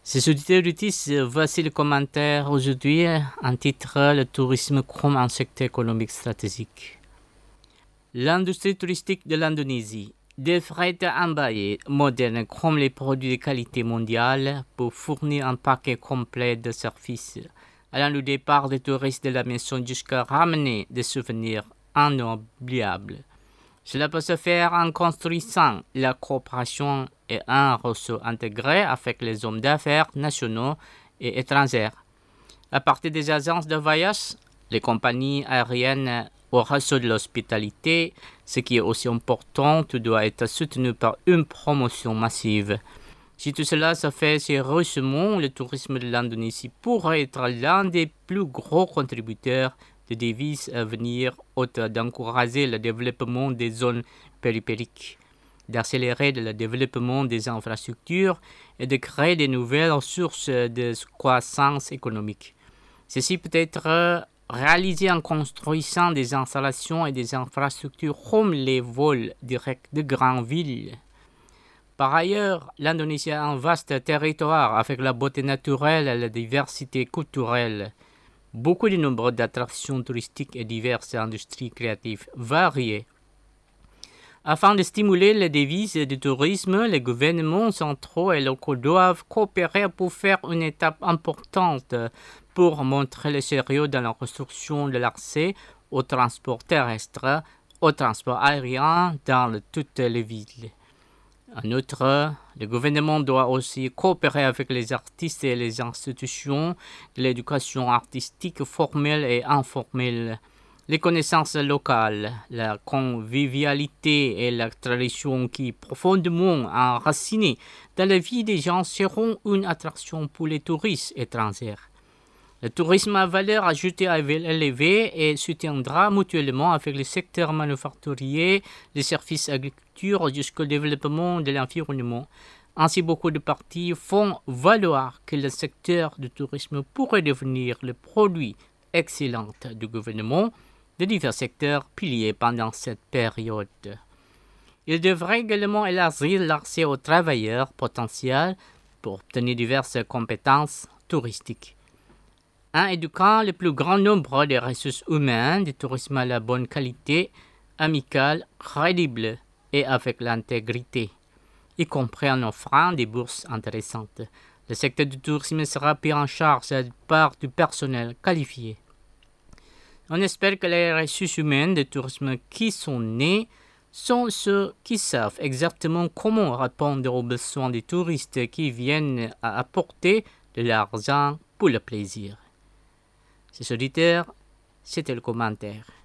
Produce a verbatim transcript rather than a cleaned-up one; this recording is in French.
Ces auditeurs d'Utis, voici le commentaire aujourd'hui en titre « Le tourisme comme un secteur économique stratégique ». L'industrie touristique de l'Indonésie devrait être emballée, moderne comme les produits de qualité mondiale pour fournir un paquet complet de services, allant du départ des touristes de la maison jusqu'à ramener des souvenirs inoubliables. Cela peut se faire en construisant la coopération et un réseau intégré avec les hommes d'affaires nationaux et étrangers. À partir des agences de voyage, les compagnies aériennes au réseau de l'hospitalité, ce qui est aussi important, doit être soutenu par une promotion massive. Si tout cela se fait sérieusement, le tourisme de l'Indonésie pourrait être l'un des plus gros contributeurs de devises à venir, autre d'encourager le développement des zones périphériques, d'accélérer le développement des infrastructures et de créer de nouvelles sources de croissance économique. Ceci peut être réalisé en construisant des installations et des infrastructures comme les vols directs de grandes villes. Par ailleurs, l'Indonésie a un vaste territoire avec la beauté naturelle et la diversité culturelle. Beaucoup de nombreux d'attractions touristiques et diverses industries créatives variées. Afin de stimuler les devises du tourisme, les gouvernements centraux et locaux doivent coopérer pour faire une étape importante pour montrer le sérieux dans la construction de l'accès au transport terrestre, au transport aérien dans toutes les villes. En outre, le gouvernement doit aussi coopérer avec les artistes et les institutions de l'éducation artistique formelle et informelle. Les connaissances locales, la convivialité et la tradition qui profondément enracinées dans la vie des gens seront une attraction pour les touristes étrangers. Le tourisme à valeur ajoutée élevée et soutiendra mutuellement avec le secteur manufacturier, les services agriculture jusqu'au développement de l'environnement. Ainsi, beaucoup de partis font valoir que le secteur du tourisme pourrait devenir le produit excellent du gouvernement de divers secteurs piliers pendant cette période. Il devrait également élargir l'accès aux travailleurs potentiels pour obtenir diverses compétences touristiques. En éduquant le plus grand nombre de ressources humaines du tourisme à la bonne qualité, amicale, crédible et avec l'intégrité, y compris en offrant des bourses intéressantes. Le secteur du tourisme sera pris en charge par du personnel qualifié. On espère que les ressources humaines du tourisme qui sont nées sont ceux qui savent exactement comment répondre aux besoins des touristes qui viennent à apporter de l'argent pour le plaisir. Ces auditeurs, c'était le commentaire.